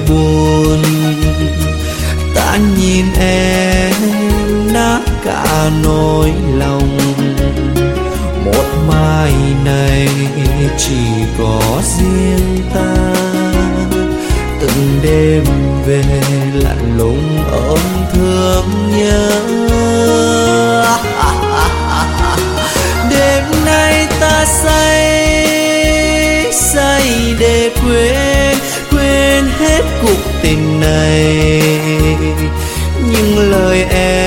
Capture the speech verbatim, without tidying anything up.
buồn. Ta nhìn em nát cả nỗi lòng, một mai này chỉ có riêng ta. Từng đêm về lạnh lùng ôm thương nhớ. Đêm nay ta say say để quên, quên hết cuộc tình này. Nhưng lời em